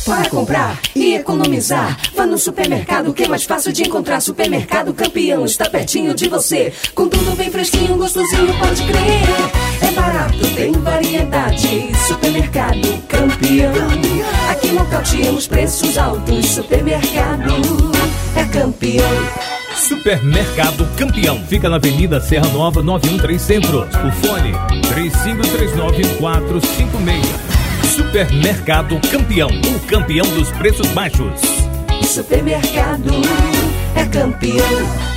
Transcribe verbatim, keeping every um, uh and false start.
Para comprar e economizar, vá no supermercado que é mais fácil de encontrar. Supermercado Campeão está pertinho de você, com tudo bem fresquinho, gostosinho, pode crer. É barato, tem variedade. Supermercado Campeão, aqui nocauteamos preços altos. Supermercado é campeão. Supermercado Campeão fica na Avenida Serra Nova nove um três Centro. O fone três cinco três nove quatro cinco seis. Supermercado Campeão, o campeão dos preços baixos. Supermercado é campeão.